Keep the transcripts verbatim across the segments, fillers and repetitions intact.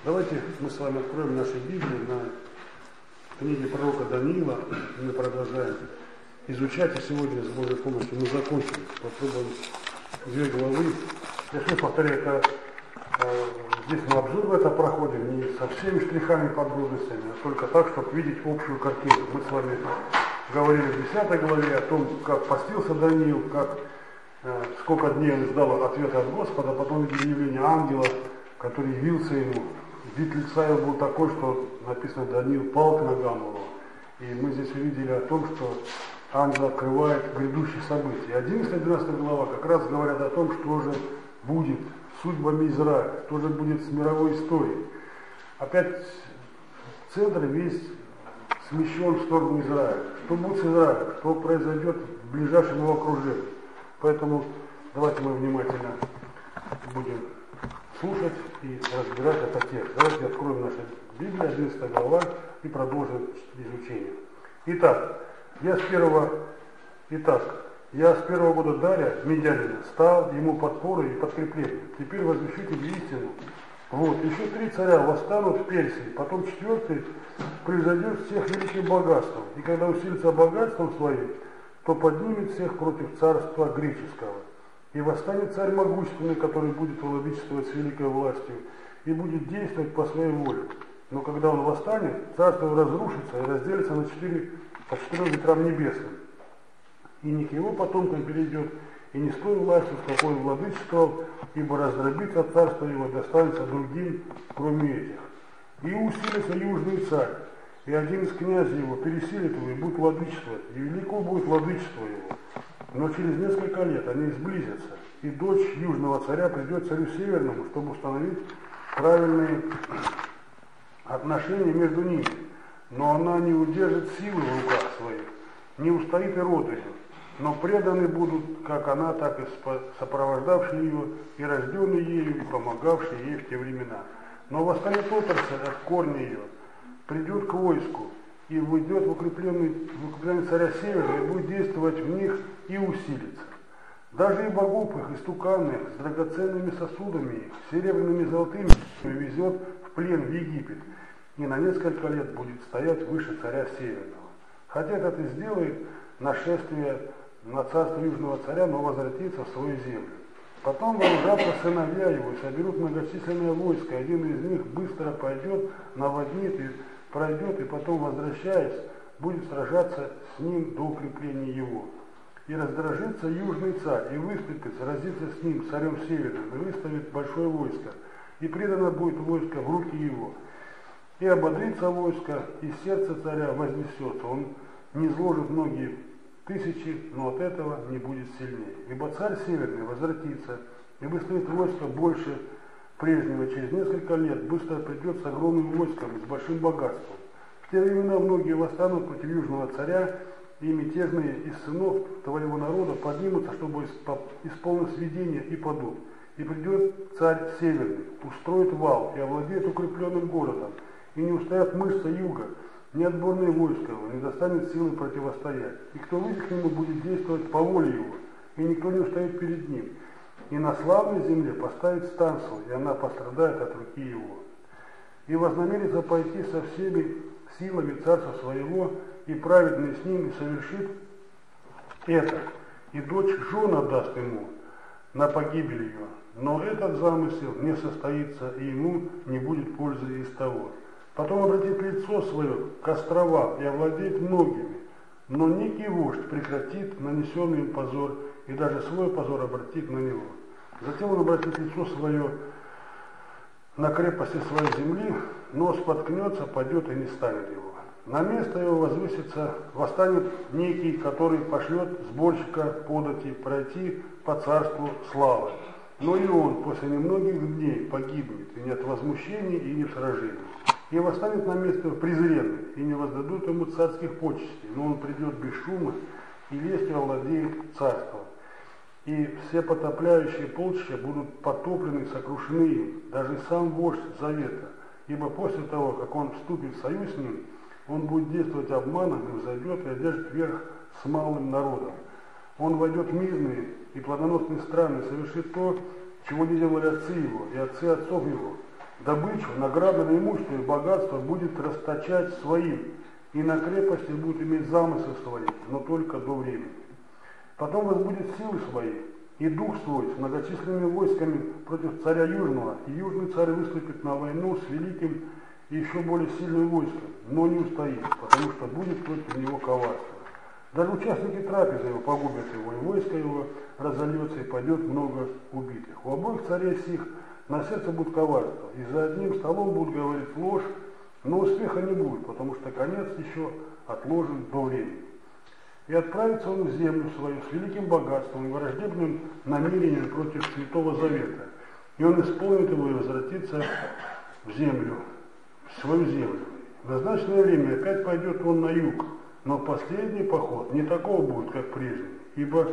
Давайте мы с вами откроем наши Библии на книге пророка Даниила. Мы продолжаем изучать, и сегодня с Божьей помощью мы закончим. Попробуем две главы. Я все повторяю, это, э, здесь мы обзор в это проходим, не со всеми штрихами, подробностями, а только так, чтобы видеть общую картину. Мы с вами говорили в десятой главе о том, как постился Даниил, как, э, сколько дней он ждал ответа от Господа, потом видели явление ангела, который явился ему. Вид лица его был такой, что написано, Даниил пал к ногам его. И мы здесь увидели о том, что ангел открывает грядущие события. одиннадцатая-двенадцатая глава как раз говорят о том, что же будет с судьбами Израиля, что же будет с мировой историей. Опять центр весь смещен в сторону Израиля. Что будет с Израилем, что произойдет в ближайшем его окружении. Поэтому давайте мы внимательно будем слушать и разбирать этот текст. Давайте откроем нашу Библию, одиннадцатая глава, и продолжим изучение. Итак, я с первого, итак, я с первого года Дария, медянина, стал ему подпорой и подкреплением. Теперь возвещу тебе истину. Вот, еще три царя восстанут в Персии, потом четвертый превзойдет всех великим богатством. И когда усилится богатством своим, то поднимет всех против царства греческого. И восстанет царь могущественный, который будет владычествовать с великой властью и будет действовать по своей воле. Но когда он восстанет, царство его разрушится и разделится на четыре, по четырем ветрам небесным. И не к его потомкам перейдет, и не с той властью, с какой он владычествовал, ибо раздробится царство его, достанется другим, кроме этих. И усилится южный царь, и один из князей его пересилит его и будет владычествовать, и велико будет владычество его. Но через несколько лет они сблизятся, и дочь южного царя придет царю северному, чтобы установить правильные отношения между ними. Но она не удержит силы в руках своих, не устоит и род ее, но преданы будут, как она, так и сопровождавшие ее, и рожденные ею, и помогавшие ей в те времена. Но восстанет отрасль от корня ее, придет к войску, и войдет в укрепленный, в укрепленный царя севера, и будет действовать в них и усилиться. Даже и богов их, и стуканных, с драгоценными сосудами их, серебряными и золотыми, везет в плен в Египет, и на несколько лет будет стоять выше царя северного. Хотя этот и сделает нашествие на царство южного царя, но возвратится в свою землю. Потом вооружатся сыновья его, и соберут многочисленное войско, и один из них быстро пойдет, наводнит и пройдет, и потом, возвращаясь, будет сражаться с ним до укрепления его. И раздражится южный царь, и выступит, сразится с ним, царем северным, и выставит большое войско, и предано будет войско в руки его. И ободрится войско, и сердце царя вознесется, он не сложит многие тысячи, но от этого не будет сильнее. Ибо царь северный возвратится, и выставит войско больше прежнего, через несколько лет быстро придет с огромным войском и с большим богатством. В те времена многие восстанут против южного царя, и мятежные из сынов твоего народа поднимутся, чтобы исполнить сведения, и падут. И придет царь северный, устроит вал и овладеет укрепленным городом, и не устоят мышцы юга, ни отборные войска его, не достанет силы противостоять. И кто выйдет к нему, будет действовать по воле его, и никто не устоит перед ним. И на славной земле поставит стан свой, и она пострадает от руки его. И вознамерится пойти со всеми силами царства своего, и праведный с ним, и совершит это. И дочь жена даст ему на погибель ее. Но этот замысел не состоится, и ему не будет пользы из того. Потом обратит лицо свое к островам и овладеет многими. Но некий вождь прекратит нанесенный им позор, и даже свой позор обратит на него. Затем он обратит лицо свое на крепости своей земли, но споткнется, падет и не станет его. На место его возвысится, восстанет некий, который пошлет сборщика подати пройти по царству славы. Но и он после немногих дней погибнет, и не от возмущений, и не в сражении. И восстанет на место презренный, и не воздадут ему царских почестей, но он придет без шума, и лестью овладеет царством. И все потопляющие полчища будут потоплены и сокрушены им, даже сам вождь завета. Ибо после того, как он вступит в союз с ним, он будет действовать обманом и взойдет и одержит верх с малым народом. Он войдет в мирные и плодоносные страны и совершит то, чего не делали отцы его и отцы отцов его, добычу, награбленное имущество и богатство будет расточать своим, и на крепости будет иметь замыслы свои, но только до времени. Потом возбудит силы свои и дух свой с многочисленными войсками против царя Южного, и Южный царь выступит на войну с великим и еще более сильным войском, но не устоит, потому что будет против него коварство. Даже участники трапезы его погубят его, и войско его разольется, и пойдет много убитых. У обоих царей сих на сердце будет коварство, и за одним столом будут говорить ложь, но успеха не будет, потому что конец еще отложен до времени. И отправится он в землю свою с великим богатством и враждебным намерением против Святого Завета. И он исполнит его и возвратится в землю, в свою землю. В назначенное время опять пойдет он на юг, но последний поход не такого будет, как прежний, ибо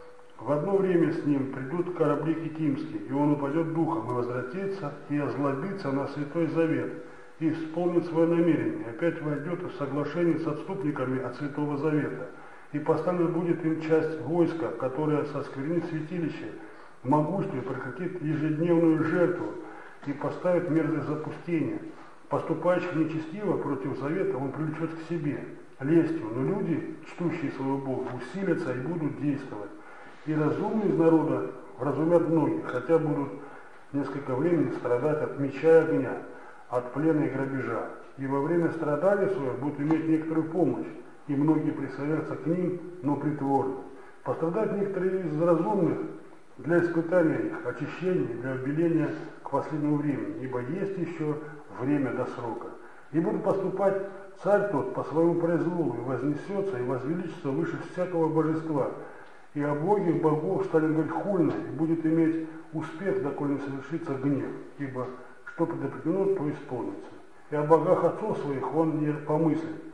в одно время с ним придут корабли китимские, и он упадет духом и возвратится, и озлобится на Святой Завет, и исполнит свое намерение, опять войдет в соглашение с отступниками от Святого Завета, и поставлена будет им часть войска, которая сосквернит святилище, в могуществе прекратит ежедневную жертву и поставит мерзость запустения. Поступающих нечестиво против завета он привлечет к себе лестью, но люди, чтущие своего Бога, усилятся и будут действовать. И разумные из народа вразумят многих, хотя будут несколько времени страдать от меча и огня, от плена и грабежа. И во время страдания своего будут иметь некоторую помощь, и многие присоединятся к ним, но притворно. Пострадают некоторые из разумных для испытания их, очищения, для обеления к последнему времени, ибо есть еще время до срока. И будет поступать царь тот по своему произволу, и вознесется, и возвеличится выше всякого божества, и о Боге богов станет говорить хульно, и будет иметь успех, доколе не совершится гнев, ибо что предопределено, то исполнится. И о богах отцов своих он не помыслит,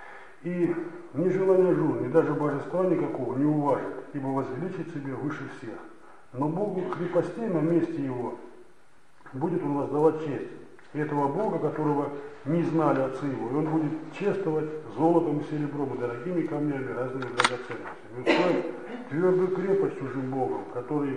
и ни желания жен, ни даже божества никакого не уважит, ибо возвеличит себя выше всех. Но Богу крепостей на месте его будет он воздавать честь. И этого Бога, которого не знали отцы его, и он будет чествовать золотом и серебром, и дорогими камнями, разными драгоценностями. И устроит твердую крепость чужим Богом, который,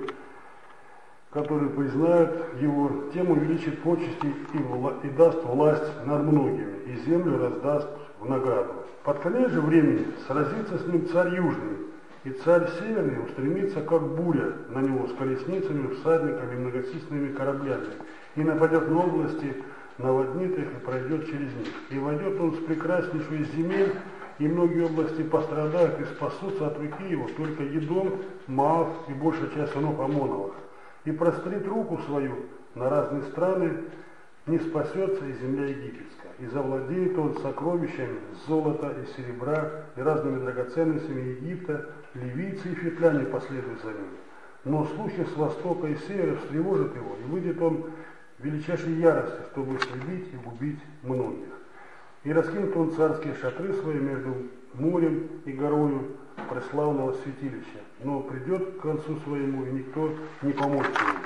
который признает его, тем увеличит почести и, вла, и даст власть над многими, и землю раздаст в награду. Под конец же времени сразится с ним царь Южный, и царь Северный устремится, как буря, на него с колесницами, всадниками и многочисленными кораблями, и нападет на области, наводнит их и пройдет через них. И войдет он с прекраснейшей из земель, и многие области пострадают и спасутся от руки его, только Едом, Моав и большая часть сынов Амоновых. И прострит руку свою на разные страны, не спасется и земля египетская. И завладеет он сокровищами золота и серебра и разными драгоценностями Египта, ливийцы и фетляне последуют за ним. Но слухи с востока и севера встревожат его, и выйдет он в величайшей ярости, чтобы следить и убить многих. И раскинет он царские шатры свои между морем и горою преславного святилища, но придет к концу своему, и никто не поможет ему.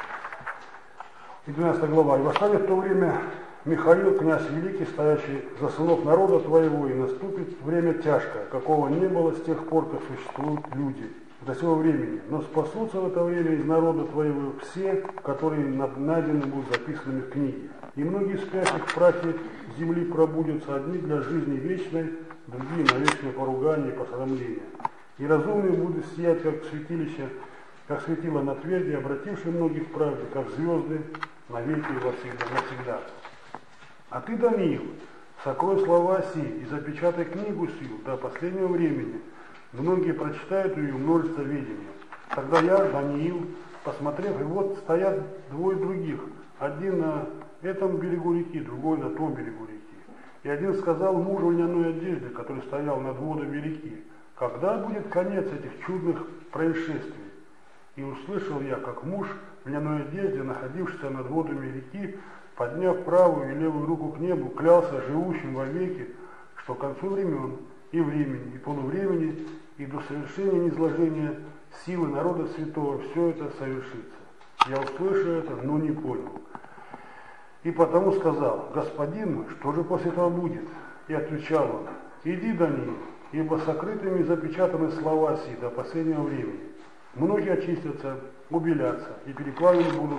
И двенадцатая глава. «И восстанет в то время Михаил, князь великий, стоящий за сынов народа твоего, и наступит время тяжкое, какого не было с тех пор, как существуют люди, до сего времени. Но спасутся в это время из народа твоего все, которые найдены будут записанными в книге. И многие спящих в прахе земли пробудятся, одни для жизни вечной, другие на вечное поругание и посрамление. И разумные будут сиять, как святилище, как светило на тверди, обратившие многих в правде, как звезды, навеки и навсегда. А ты, Даниил, сокрой слова сии и запечатай книгу сию до последнего времени. Многие прочитают ее, множество видения. Тогда я, Даниил, посмотрев, и вот стоят двое других, один на этом берегу реки, другой на том берегу реки. И один сказал мужу в льняной одежде, который стоял над водами реки: когда будет конец этих чудных происшествий? И услышал я, как муж в льняной одежде, находившийся над водами реки, подняв правую и левую руку к небу, клялся живущим вовеки, что к концу времен и времени, и полувремени, и до совершения низложения силы народа святого все это совершится. Я услышал это, но не понял. И потому сказал: господин мой, что же после этого будет? И отвечал он: иди, Даниил, ибо сокрытыми запечатаны слова сии до последнего времени. Многие очистятся, убелятся, и переплавлены будут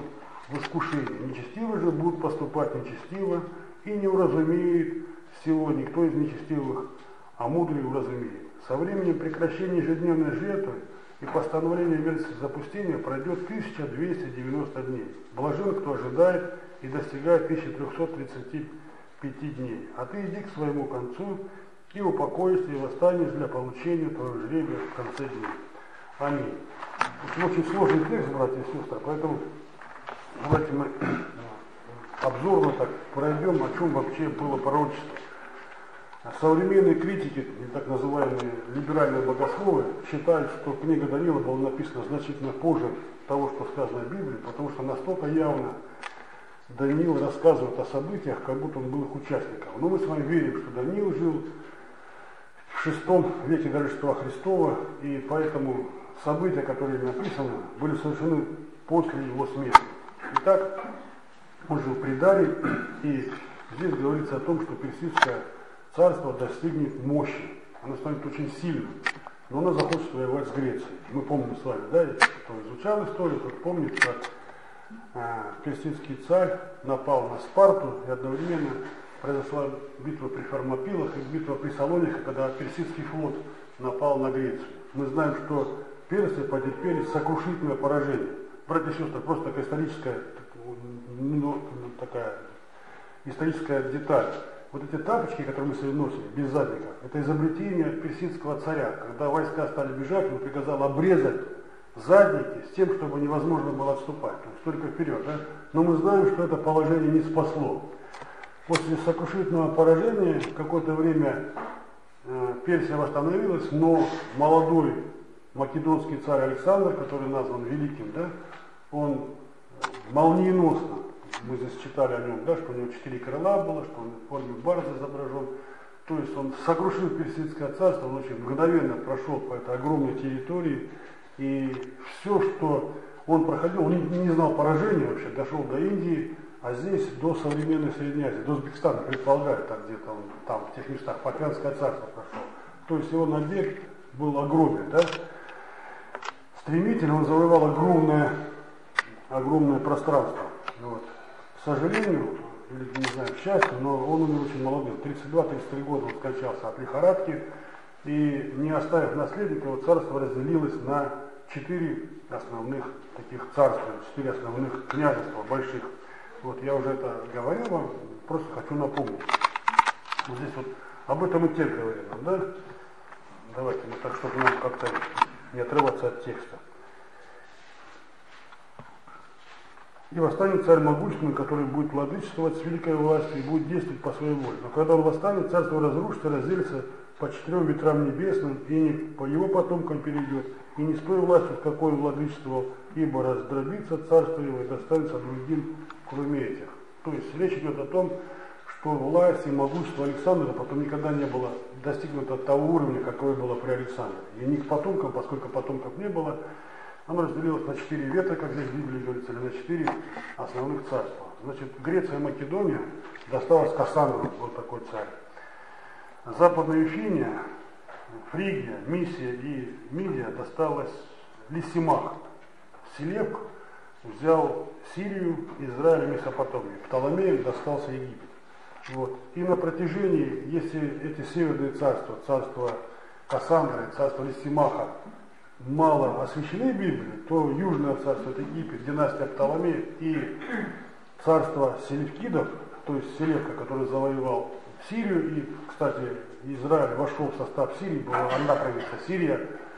в искушение. Нечестивые же будут поступать нечестиво, и не уразумеет всего никто из нечестивых, а мудрый уразумеет. Со временем прекращения ежедневной жертвы и постановления месяца запустения пройдет тысяча двести девяносто дней. Блажен, кто ожидает и достигает тысячи трёхсот тридцати пяти дней. А ты иди к своему концу и упокоишься и восстанешь для получения твоего жребия в конце дней. Аминь. Это очень сложный текст, братья и сестры, поэтому давайте мы обзорно так пройдем, о чем вообще было пророчество. Современные критики, так называемые либеральные богословы, считают, что книга Даниила была написана значительно позже того, что сказано в Библии, потому что настолько явно Даниил рассказывает о событиях, как будто он был их участником. Но мы с вами верим, что Даниил жил в шестом веке до Рождества Христова, и поэтому события, которые написаны, были совершены после его смерти. Итак, он жил при Дарии, и здесь говорится о том, что персидское царство достигнет мощи. Оно станет очень сильным, но оно захочет воевать с Грецией. Мы помним с вами, да, кто изучал историю, тот помнит, как э, персидский царь напал на Спарту, и одновременно произошла битва при Фермопилах и битва при Салониках, когда персидский флот напал на Грецию. Мы знаем, что персы потерпели сокрушительное поражение. Братья и сестры, просто такая историческая, ну, такая историческая деталь. Вот эти тапочки, которые мы себе носим, без задника, это изобретение персидского царя. Когда войска стали бежать, он приказал обрезать задники с тем, чтобы невозможно было отступать. То есть только вперед. Да? Но мы знаем, что это положение не спасло. После сокрушительного поражения какое-то время э, Персия восстановилась, но молодой македонский царь Александр, который назван Великим, да, он молниеносно, мы здесь читали о нем, да, что у него четыре крыла было, что он в форме барса изображен. То есть он сокрушил персидское царство, он очень мгновенно прошел по этой огромной территории. И все, что он проходил, он не, не знал поражения вообще, дошел до Индии, а здесь до современной Средней Азии, до Узбекистана, предполагают, так где-то он там, в тех местах, Фатьянское царство прошел. То есть его набег был огромен, да? Стремительно он завоевал огромное, огромное пространство. Вот. К сожалению, или не знаю, к счастью, но он умер очень молодым. тридцать два — тридцать три года он скончался от лихорадки. И не оставив наследника, его царство разделилось на четыре основных таких царства, четыре основных княжества больших. Вот я уже это говорил вам, просто хочу напомнить. Вот здесь вот об этом и текст говорим, да? Давайте, ну, так, чтобы нам как-то не отрываться от текста. И восстанет царь могущественный, который будет владычествовать с великой властью и будет действовать по своей воле. Но когда он восстанет, царство разрушится, разделится по четырем ветрам небесным, и не по его потомкам перейдет, и не с той властью, с какой он владычествовал, ибо раздробится царство его и достанется другим, кроме этих. То есть речь идет о том, что власть и могущество Александра потом никогда не было достигнуто того уровня, какое было при Александре. И не к потомкам, поскольку потомков не было, оно разделилось на четыре ветра, как здесь в Библии говорится, или на четыре основных царства. Значит, Греция и Македония досталась Кассандру, вот такой царь. Западная Вифиния, Фригия, Миссия и Мидия досталась Лисимах. Селевк взял Сирию, Израиль и Месопотамию. Птоломею достался Египет. Вот. И на протяжении, если эти северные царства, царство Кассандры, царство Лисимаха, мало освящены в Библии, то южное царство, это Египет, династия Птоломеев, и царство селевкидов, то есть Селевка, который завоевал Сирию, и, кстати, Израиль вошел в состав Сирии, была одна провинция Сирия,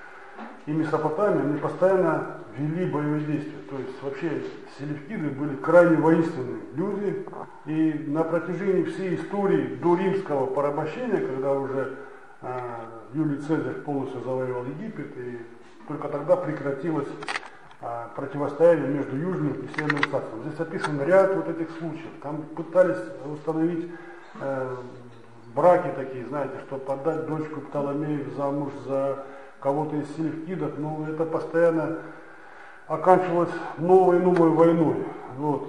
и Месопотамия, они постоянно вели боевые действия. То есть вообще селевкиды были крайне воинственные люди, и на протяжении всей истории до римского порабощения, когда уже э, Юлий Цезарь полностью завоевал Египет, и только тогда прекратилось э, противостояние между Южным и Северным царством. Здесь описан ряд вот этих случаев. Там пытались установить э, браки такие, знаете, чтобы отдать дочку Птоломеев замуж за кого-то из селевкидов, но это постоянно оканчивалось новой и новой войной. Вот.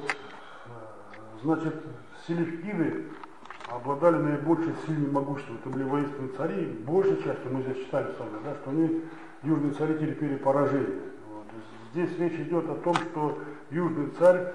Значит, селевкиды обладали наибольшей силой и могуществом. Это были воинственные цари. Большей частью, мы здесь читали с вами, да, что они, южные цари, терпели поражение. Вот. Здесь речь идет о том, что южный царь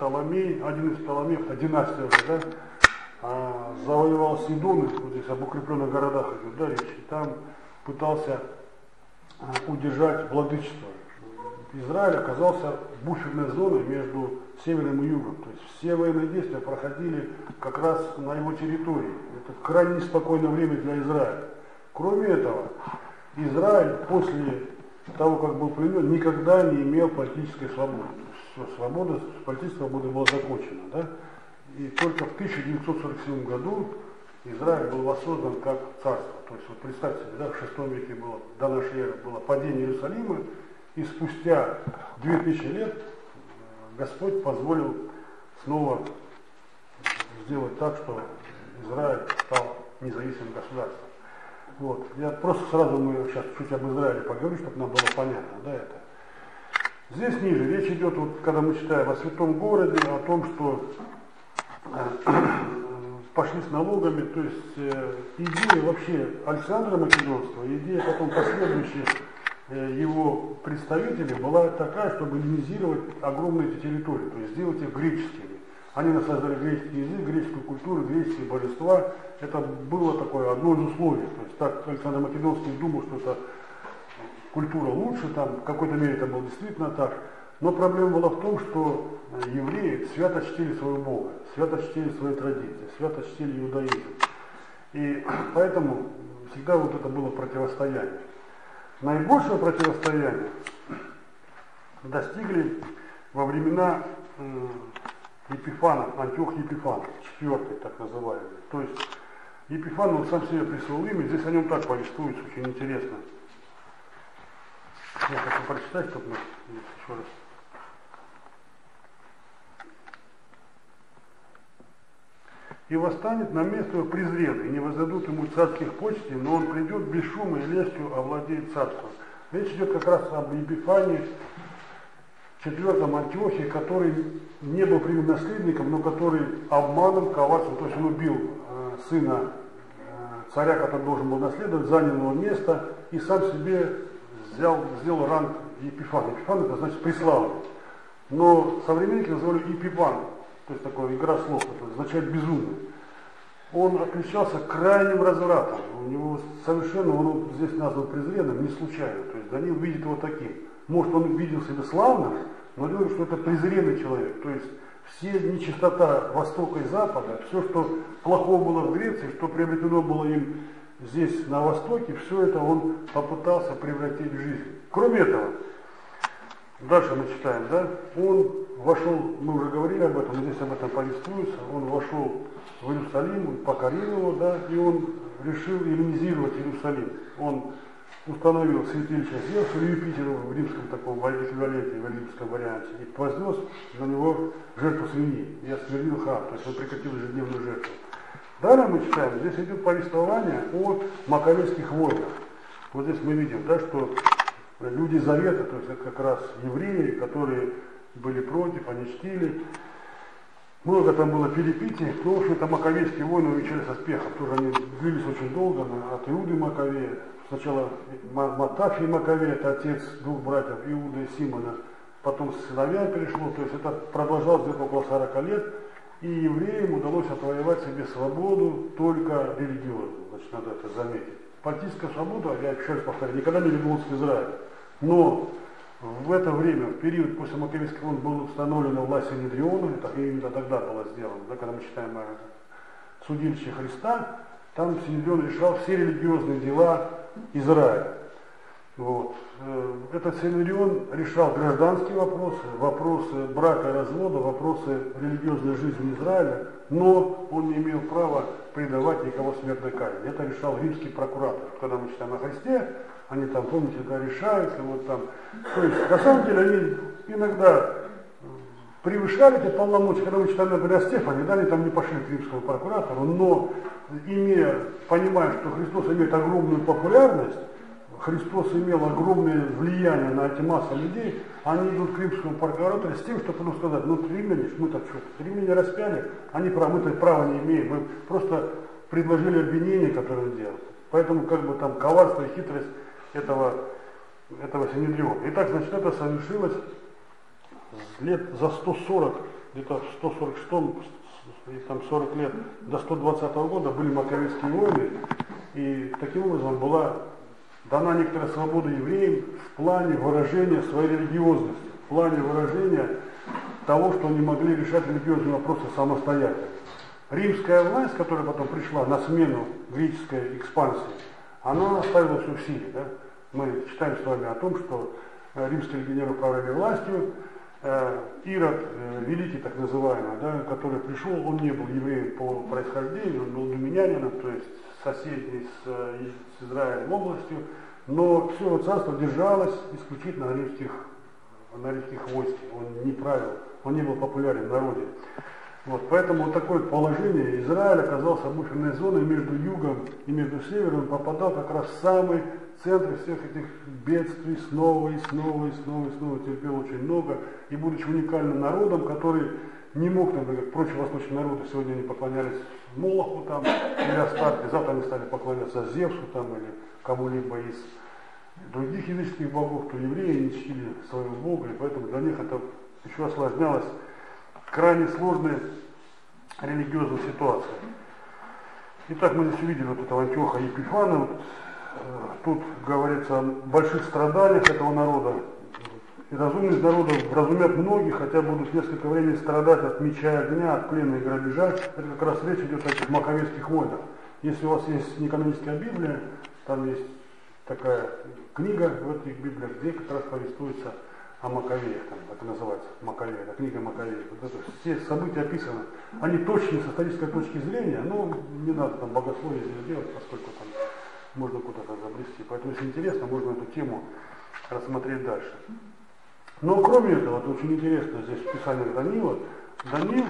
Птоломей, один из Птоломеев, это династия уже, да, а, завоевал Сидон, вот здесь об укрепленных городах идет, да, речь, и там пытался а, удержать владычество. Израиль оказался буферной зоной между севером и югом, то есть все военные действия проходили как раз на его территории. Это крайне неспокойное время для Израиля. Кроме этого, Израиль после того, как был пленен, никогда не имел политической свободы. Все, свобода, политическая свобода была закончена. Да? И только в тысяча девятьсот сорок седьмом году Израиль был воссоздан как царство. То есть вот представьте себе, да, в шестом веке было, до нашей эры было падение Иерусалима, и спустя две тысячи лет Господь позволил снова сделать так, что Израиль стал независимым государством. Вот. Я просто сразу мы сейчас чуть об Израиле поговорю, чтобы нам было понятно, да, это. Здесь ниже речь идет, вот, когда мы читаем о святом городе, о том, что э, пошли с налогами, то есть э, идея вообще Александра Македонского, идея потом последующих э, его представителей была такая, чтобы эллинизировать огромные эти территории, то есть сделать их греческими. Они насаждали греческий язык, греческую культуру, греческие божества. Это было такое одно из условий. То есть так Александр Македонский думал, что это культура лучше, там в какой-то мере это было действительно так. Но проблема была в том, что евреи свято чтили своего Бога, свято чтили свои традиции, свято чтили иудаизм. И поэтому всегда вот это было противостояние. Наибольшего противостояния достигли во времена Епифана, Антиох Епифан, четвертый так называемый. То есть Епифан, он сам себе присвоил имя, здесь о нем так повествуется, очень интересно. Я хочу прочитать, чтобы мы еще раз. И восстанет на место его презренный, и не воздадут ему царских почестей, но он придет без шума и лестью овладеет царством. Речь идет как раз об Епифане, четвертом Антиохе, который не был принят наследником, но который обманом, коварством, то есть он убил э, сына э, царя, который должен был наследовать, занял его место и сам себе взял, сделал ранг Епифана. Епифан это значит преславный. Но современники называли Епифан, то есть такая игра слов, это означает безумный. Он отличался крайним развратом. У него совершенно, он здесь назван презренным, не случайно. То есть Даниил видит его таким. Может, он видел себя славным, но говорит, что это презренный человек. То есть все нечистота Востока и Запада, все, что плохого было в Греции, что приобретено было им здесь на Востоке, все это он попытался превратить в жизнь. Кроме этого, дальше мы читаем, да, он вошел, мы уже говорили об этом, здесь об этом повествуется, он вошел в Иерусалим, он покорил его, да, и он решил эллинизировать Иерусалим. Он установил святилище Зевса или Юпитера в римском таком эквиваленте, в римском варианте, и вознес на него жертву свиньи, и осквернил храм, то есть он прекратил ежедневную жертву. Далее мы читаем, здесь идет повествование о маковейских войнах. Вот здесь мы видим, да, что люди Завета, то есть это как раз евреи, которые были против, они чтили. Много там было перипетий, но, в общем-то, маковейские войны увенчались успехом. Тоже они длились очень долго, от Иуды Маковея. Сначала Матафий Маковей, это отец двух братьев, Иуда и Симона. Потом с сыновьями перешло, то есть это продолжалось где-то около сорока лет. И евреям удалось отвоевать себе свободу только религиозную. Значит, надо это заметить. Политическая свобода, я еще раз повторяю, никогда не вернулась в Израиль. Но в это время, в период после Маковейских войн, была установлена власть Синедриона, это именно тогда было сделано, да, когда мы читаем о судилище Христа, там Синедрион решал все религиозные дела Израиля. Вот. Этот Синедрион решал гражданские вопросы, вопросы брака и развода, вопросы религиозной жизни Израиля, но он не имел права предавать никого смертной казни. Это решал римский прокуратор. Когда мы читаем о Христе, они там, помните, да, решают, вот там. То есть, на самом деле, они иногда превышали эти полномочия, когда мы читаем, например, о Стефане, да, они там не пошли к римскому прокуратору, но имея, понимая, что Христос имеет огромную популярность, Христос имел огромное влияние на эти массы людей, они идут к римскому прокуратору с тем, чтобы ему сказать, ну римляне, мы так что, римляне распяли, они права, мы-то права не имеем, мы просто предложили обвинение, которое он делал. Поэтому как бы там коварство и хитрость этого, этого Синедриона. Итак, значит, это совершилось лет за сто сорок где-то в сто сорок шестом, там сорок лет, до сто двадцатого года были Маковейские войны, и таким образом была дана некоторая свобода евреям в плане выражения своей религиозности, в плане выражения того, что они могли решать религиозные вопросы самостоятельно. Римская власть, которая потом пришла на смену греческой экспансии, она оставила все в силе. Да? Мы читаем с вами о том, что римские легионеры управляли властью. Ирод, великий так называемый, да, который пришел, он не был евреем по происхождению, он был думинянином, то есть соседний с, с Израилем областью, но все его царство держалось исключительно на римских, на римских войске, он не правил, он не был популярен в народе. Вот, поэтому вот такое положение Израиль оказался буферной зоной между югом и между севером, он попадал как раз в самый центр всех этих бедствий, снова и снова и снова и снова терпел очень много, и будучи уникальным народом, который не мог, например, как прочие восточные народы, сегодня они поклонялись Молоху там, или Астарте, завтра они стали поклоняться Зевсу там, или кому-либо из других языческих богов, то евреи не чтили своего бога, и поэтому для них это еще осложнялось крайне сложной религиозной ситуацией. Итак, мы здесь увидели вот этого Антиоха Епифана. Вот, тут говорится о больших страданиях этого народа. И разумные из народа вразумят многих, хотя будут несколько времени страдать от меча и огня, от плена и грабежа. Это как раз речь идет о этих Маковейских войнах. Если у вас есть неканоническая Библия, там есть такая книга в этих Библиях, где как раз повествуется о Маковеях, там, так и называется, Маковеи, это книга Маковеев. Вот это, все события описаны, они точны с исторической точки зрения, но не надо там богословие здесь делать, поскольку там можно куда-то забрести. Поэтому, если интересно, можно эту тему рассмотреть дальше. Но кроме этого, это очень интересно здесь в Писании Даниила, Даниил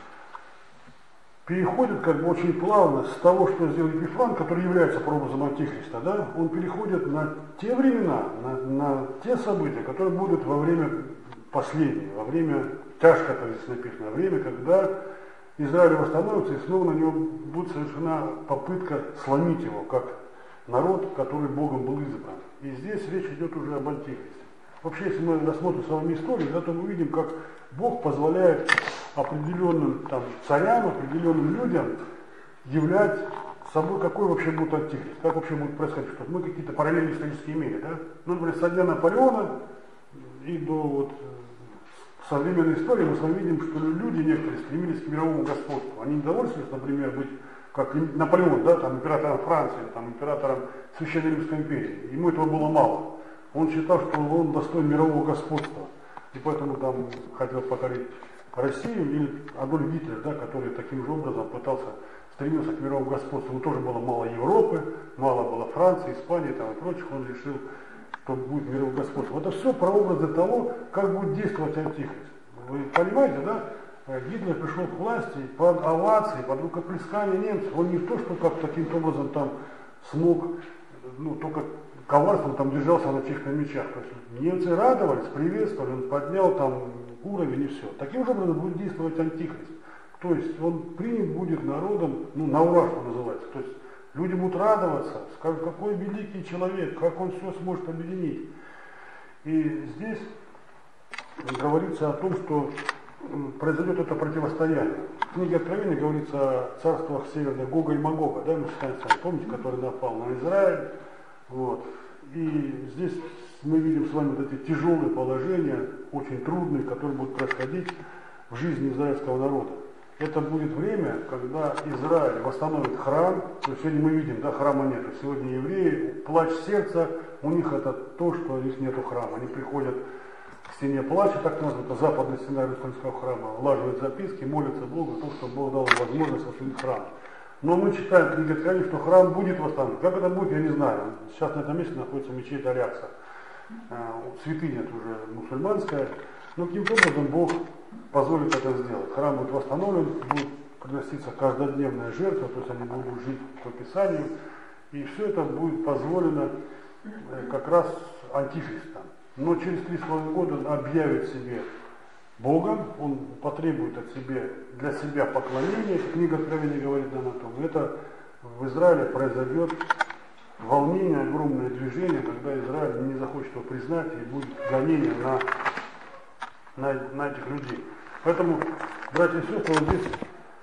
переходит как бы очень плавно с того, что сделал Епифан, который является прообразом Антихриста, да, он переходит на те времена, на, на те события, которые будут во время последнего, во время, тяжко так здесь написано, время, когда Израиль восстановится и снова на него будет совершена попытка сломить его, как народ, который Богом был избран. И здесь речь идет уже об Антихристе. Вообще, если мы рассмотрим с вами историю, да, то мы увидим, как Бог позволяет определенным там, царям, определенным людям являть собой, какой вообще будет антихрист, как вообще будет происходить, чтобы мы какие-то параллели исторические имели. Да? Ну, например, со дня Наполеона и до вот, современной истории мы с вами видим, что люди некоторые стремились к мировому господству. Они не довольствовались, например, быть как Наполеон, да, там, императором Франции, там, императором Священной Римской империи. Ему этого было мало. Он считал, что он достоин мирового господства. И поэтому там хотел покорить Россию, или Адольф Гитлер, да, который таким же образом пытался, стремился к мировому господству. Ему тоже было мало Европы, мало было Франции, Испании там, и прочих. Он решил, что будет мировое господство. Это все прообразы того, как будет действовать антихрист. Вы понимаете, да? Гитлер пришел к власти под овации, под рукоплескание немцев. Он не то, что как таким образом там смог, ну, только коварством там держался на чьих-то мечах. То есть немцы радовались, приветствовали, он поднял там уровень и все. Таким же образом будет действовать антихрист. То есть он принят будет народом, ну, на ура, что называется. То есть люди будут радоваться, скажут, какой великий человек, как он все сможет объединить. И здесь говорится о том, что произойдет это противостояние. В книге Откровения говорится о царствах северных Гога и Магога, да, мы читаем с вами, помните, который напал на Израиль. Вот. И здесь мы видим с вами вот эти тяжелые положения, очень трудные, которые будут происходить в жизни израильского народа. Это будет время, когда Израиль восстановит храм. То есть сегодня мы видим, да, храма нет. Сегодня евреи, плач сердца, у них это то, что у них нету храма. Они приходят к стене плача, так называемая, это западная стена Иерусалимского храма, влаживают записки, молятся Богу о том, чтобы Бог дал возможность восстановить храм. Но мы читаем в книге Откровения, что храм будет восстановлен. Как это будет, я не знаю. Сейчас на этом месте находится мечеть Алякса. Святыня это уже мусульманская. Но каким-то образом Бог позволит это сделать. Храм будет восстановлен, будет приноситься каждодневная жертва, то есть они будут жить по Писанию. И все это будет позволено как раз антихристам. Но через три с половиной года он объявит себе Богом, он потребует от себя, для себя поклонения. Книга Откровения говорит нам о том. Это в Израиле произойдет волнение, огромное движение, когда Израиль не захочет его признать, и будет гонение на, на, на этих людей. Поэтому, братья и сестры, вот здесь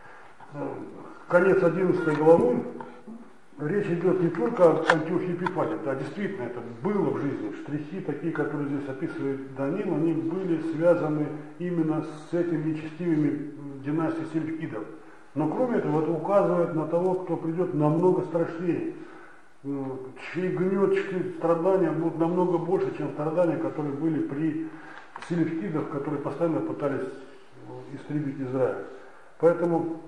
конец одиннадцатой главы, речь идет не только об Антиохии Епифане, да, действительно, это было в жизни. Штрихи такие, которые здесь описывает Даниил, они были связаны именно с этими нечестивыми династией сельевкидов. Но кроме этого, это указывает на того, кто придет намного страшнее, чей гнет, чьи страдания будут намного больше, чем страдания, которые были при сельевкидах, которые постоянно пытались истребить Израиль. Поэтому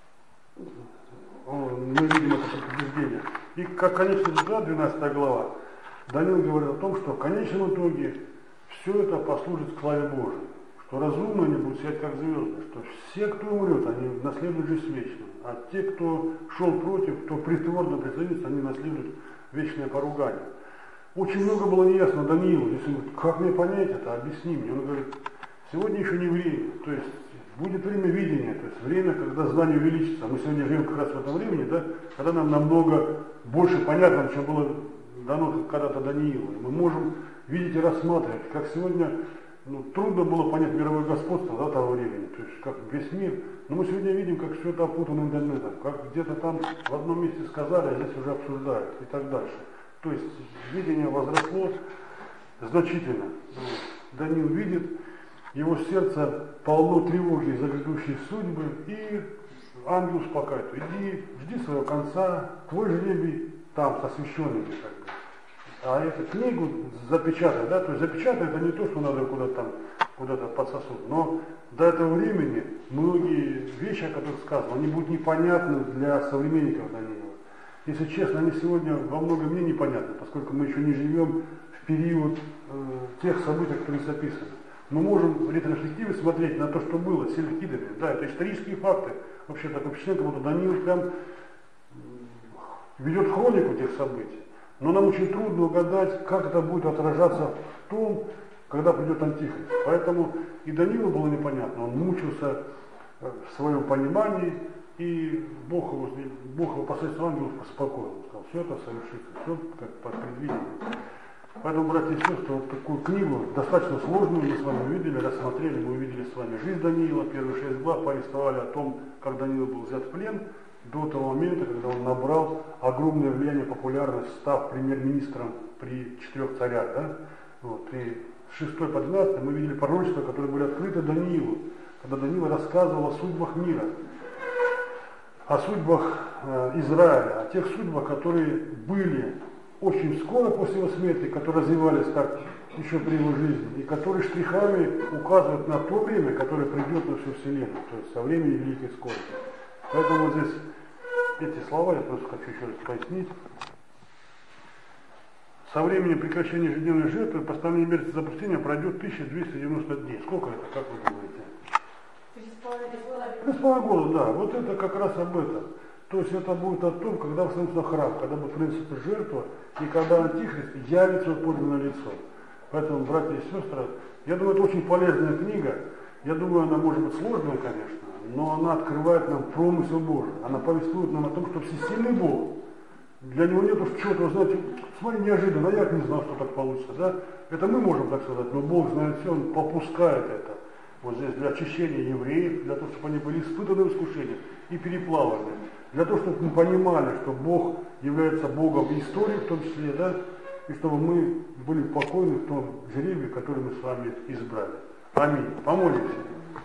мы видим это предупреждение. И как конечный результат, двенадцатая глава, Даниил говорит о том, что в конечном итоге все это послужит славе Божией, что разумные они будут сиять как звезды, что все, кто умрет, они наследуют жизнь вечную, а те, кто шел против, кто притворно присоединится, они наследуют вечное поругание. Очень много было неясно Даниилу, если он говорит, как мне понять это, объясни мне. Он говорит, сегодня еще не время, то есть будет время видения, то есть время, когда знание увеличится. Мы сегодня живем как раз в этом времени, да, когда нам намного больше понятно, чем было дано когда-то Даниилу. И мы можем видеть и рассматривать, как сегодня ну, трудно было понять мировое господство да, того времени, то есть как весь мир. Но мы сегодня видим, как все это опутано интернетом, как где-то там в одном месте сказали, а здесь уже обсуждают и так дальше. То есть видение возросло значительно. Даниил видит, его сердце полно тревоги за грядущие судьбы, и ангел успокаивает. Иди, жди своего конца, твой жребий там, с освященными. Как бы. А эту книгу запечатать, да, то есть запечатать это не то, что надо куда-то там, куда-то подсосуть, но до этого времени многие вещи, о которых сказано, они будут непонятны для современников Даниила. Если честно, они сегодня во многом мне непонятны, поскольку мы еще не живем в период э, тех событий, которые записаны. Мы можем в ретроспективе смотреть на то, что было с сельевкидами. Да, это исторические факты. Вообще такое впечатление, как будто Даниил прям ведет хронику тех событий. Но нам очень трудно угадать, как это будет отражаться в том, когда придет Антихрист. Поэтому и Даниилу было непонятно. Он мучился в своем понимании, и Бог его, Бог его посредством ангелов успокоил. Он сказал, все это совершится, все как по предвидению. Поэтому, братья и сестры, вот такую книгу, достаточно сложную, мы с вами увидели, рассмотрели, мы увидели с вами жизнь Даниила, первые шесть глав повествовали о том, как Даниил был взят в плен, до того момента, когда он набрал огромное влияние, популярность, став премьер-министром при четырех царях. Да? Вот. И с шестой по двенадцатый мы видели пророчества, которые были открыты Даниилу, когда Даниил рассказывал о судьбах мира, о судьбах э, Израиля, о тех судьбах, которые были очень скоро после его смерти, которые развивались так еще при его жизни, и которые штрихами указывают на то время, которое придет на всю Вселенную, то есть со времени великой скорби. Поэтому вот здесь эти слова я просто хочу еще раз пояснить. Со времени прекращения ежедневной жертвы постановление меры запустения пройдет тысяча двести девяносто дней. Сколько это, как вы думаете? Три с половиной года, да. Вот это как раз об этом. То есть это будет о том, когда восстановится храм, когда будет принесена жертва, и когда Антихрист явится в подлинное лицо. Поэтому, братья и сестры, я думаю, это очень полезная книга. Я думаю, она может быть сложная, конечно, но она открывает нам промысел Божий. Она повествует нам о том, что всесильный Бог, для него нет уж чего-то, знаете, смотри, неожиданно, я не знал, что так получится, да? Это мы можем так сказать, но Бог знает все, Он попускает это. Вот здесь для очищения евреев, для того, чтобы они были испытаны в искушениях и переплаваны. Для того, чтобы мы понимали, что Бог является Богом истории в том числе, да? И чтобы мы были покойны в том жребии, который мы с вами избрали. Аминь. Помолимся.